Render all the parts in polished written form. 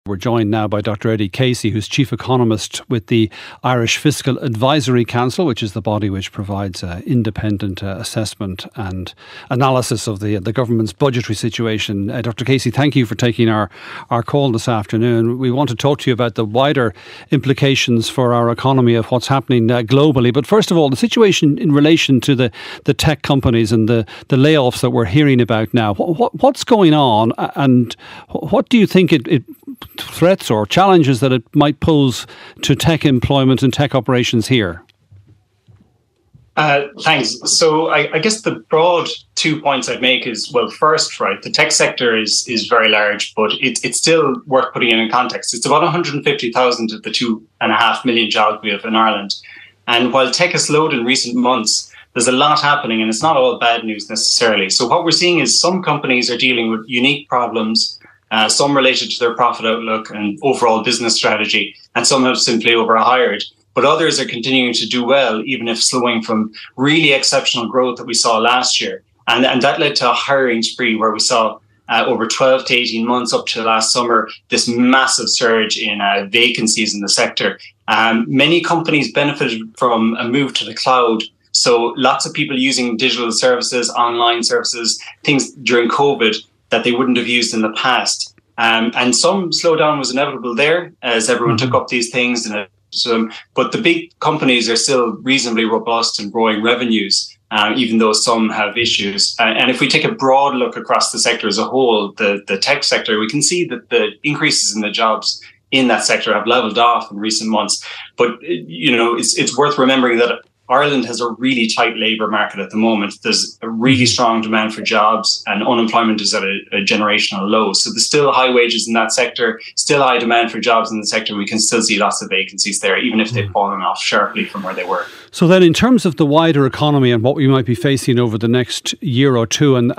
We're joined now by Dr. Eddie Casey, who's Chief Economist with the Irish Fiscal Advisory Council, which is the body which provides independent assessment and analysis of the government's budgetary situation. Dr. Casey, thank you for taking our call this afternoon. We want to talk to you about the wider implications for our economy of what's happening globally. But first of all, the situation in relation to the tech companies and the layoffs that we're hearing about now. What's going on, and what do you think it threats or challenges that it might pose to tech employment and tech operations here? Thanks. So I guess the broad 2 points I'd make is, well, first, right, the tech sector is very large, but it's still worth putting in context. It's about 150,000 of the 2.5 million jobs we have in Ireland. And while tech has slowed in recent months, there's a lot happening, and it's not all bad news necessarily. So what we're seeing is some companies are dealing with unique problems, some related to their profit outlook and overall business strategy, and some have simply overhired. But others are continuing to do well, even if slowing from really exceptional growth that we saw last year. And that led to a hiring spree where we saw over 12 to 18 months up to last summer, this massive surge in vacancies in the sector. Many companies benefited from a move to the cloud. So lots of people using digital services, online services, things during COVID that they wouldn't have used in the past. And some slowdown was inevitable there as everyone took up these things. But the big companies are still reasonably robust and growing revenues, even though some have issues. And if we take a broad look across the sector as a whole, the tech sector, we can see that the increases in the jobs in that sector have leveled off in recent months. But, it's worth remembering that Ireland has a really tight labour market at the moment. There's a really strong demand for jobs, and unemployment is at a generational low. So there's still high wages in that sector, still high demand for jobs in the sector. We can still see lots of vacancies there, even if they've fallen off sharply from where they were. So then, in terms of the wider economy and what we might be facing over the next year or two, and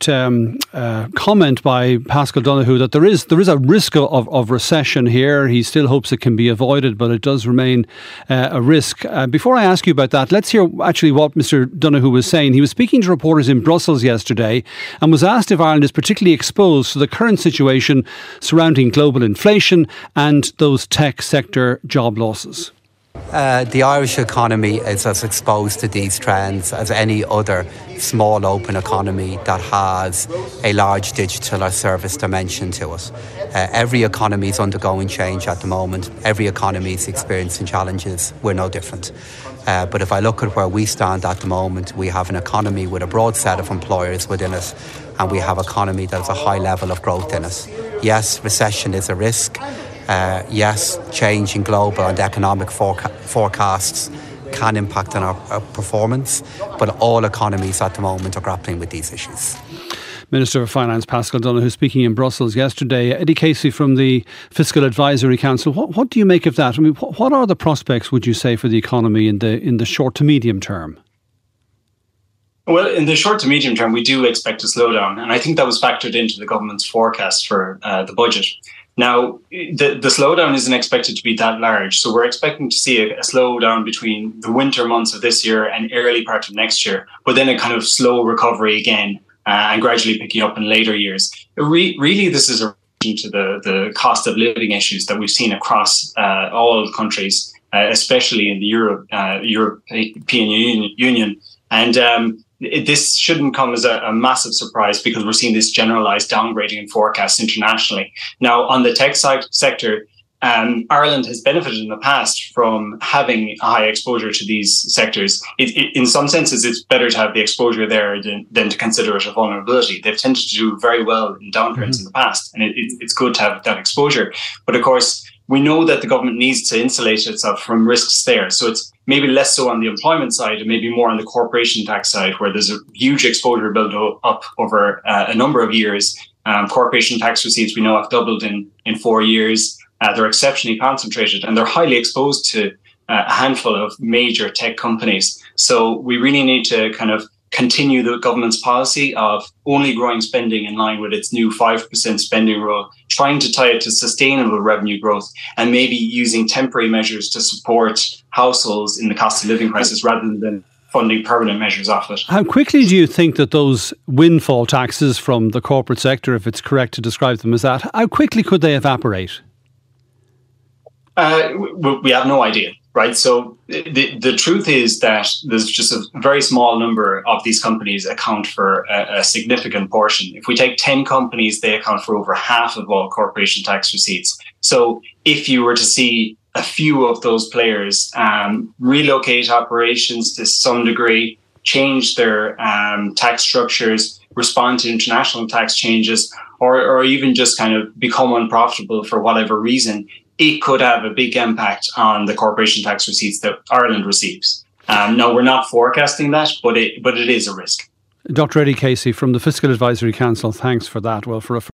that comment by Paschal Donohoe that there is a risk of recession here. He still hopes it can be avoided, but it does remain a risk. Before I ask you about that, let's hear actually what Mr. Donohoe was saying. He was speaking to reporters in Brussels yesterday and was asked if Ireland is particularly exposed to the current situation surrounding global inflation and those tech sector job losses. The Irish economy is as exposed to these trends as any other small open economy that has a large digital or service dimension to it. Every economy is undergoing change at the moment. Every economy is experiencing challenges. We're no different. But if I look at where we stand at the moment, we have an economy with a broad set of employers within it, and we have an economy that has a high level of growth in it. Yes, recession is a risk. Yes, change in global and economic forecasts can impact on our performance, but all economies at the moment are grappling with these issues. Minister of Finance Paschal Donohoe speaking in Brussels yesterday. Eddie Casey from the Fiscal Advisory Council. What do you make of that? I mean, what are the prospects, would you say, for the economy in the short to medium term? Well, in the short to medium term, we do expect a slowdown, and I think that was factored into the government's forecast for the budget. Now, the slowdown isn't expected to be that large, so we're expecting to see a slowdown between the winter months of this year and early part of next year, but then a kind of slow recovery again and gradually picking up in later years. Really, this is a reaction to the cost of living issues that we've seen across all countries, especially in the European Union. And this shouldn't come as a massive surprise because we're seeing this generalised downgrading in forecasts internationally. Now, on the tech sector, Ireland has benefited in the past from having a high exposure to these sectors. In some senses, it's better to have the exposure there than to consider it a vulnerability. They've tended to do very well in downturns in the past, and it's good to have that exposure. But of course, we know that the government needs to insulate itself from risks there. So it's maybe less so on the employment side and maybe more on the corporation tax side, where there's a huge exposure built up over a number of years. Corporation tax receipts, we know, have doubled in 4 years. They're exceptionally concentrated and they're highly exposed to a handful of major tech companies. So we really need to kind of continue the government's policy of only growing spending in line with its new 5% spending rule, trying to tie it to sustainable revenue growth, and maybe using temporary measures to support households in the cost of living crisis rather than funding permanent measures off it. How quickly do you think that those windfall taxes from the corporate sector, if it's correct to describe them as that, how quickly could they evaporate? We have no idea, right? So the truth is that there's just a very small number of these companies account for a significant portion. If we take 10 companies, they account for over half of all corporation tax receipts. So if you were to see a few of those players relocate operations to some degree, change their tax structures, respond to international tax changes, or even just kind of become unprofitable for whatever reason, it could have a big impact on the corporation tax receipts that Ireland receives. No, we're not forecasting that, but it is a risk. Dr. Eddie Casey from the Fiscal Advisory Council, thanks for that. Well, for a